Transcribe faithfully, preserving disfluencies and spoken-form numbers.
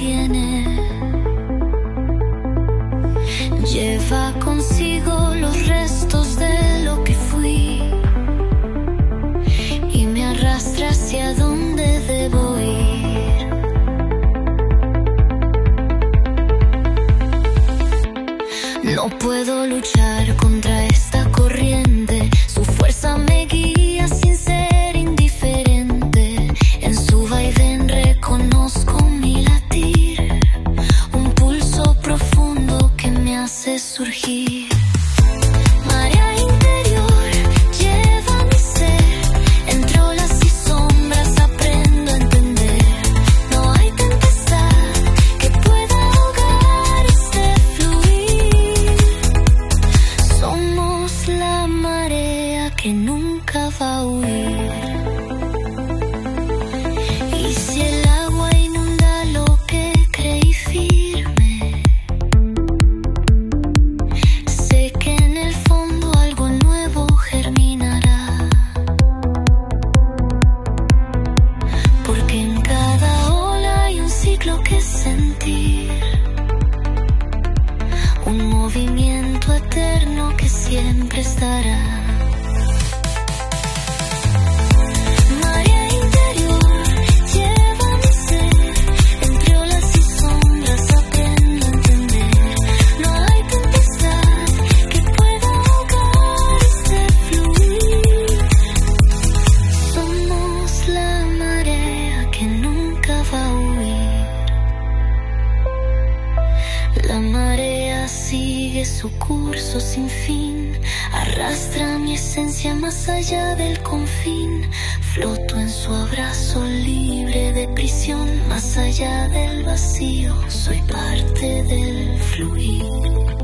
detiene. Lleva consigo los restos de lo que fui y me arrastra hacia donde debo ir. No puedo luchar contra esta corriente, su fuerza me guía sin ser indiferente. En su vaivén reconozco mi latir, un pulso profundo que me hace surgir. Marea interior lleva mi ser, entre olas y sombras aprendo a entender. No hay tempestad que pueda ahogar este fluir. Somos la marea que nunca va a huir. Y si el agua inunda lo que creí firme, sé que en el fondo algo nuevo germinará. Porque en cada ola hay un ciclo que sentir, un movimiento eterno que siempre estará. Marea interior lleva mi ser, entre olas y sombras aprendo a entender. No hay tempestad que pueda ahogar este fluir. Somos la marea que nunca va a huir. La marea sigue su curso sin fin, arrastra mi esencia más allá del confín. Floto en su abrazo libre de prisión, más allá del vacío, soy parte del fluir.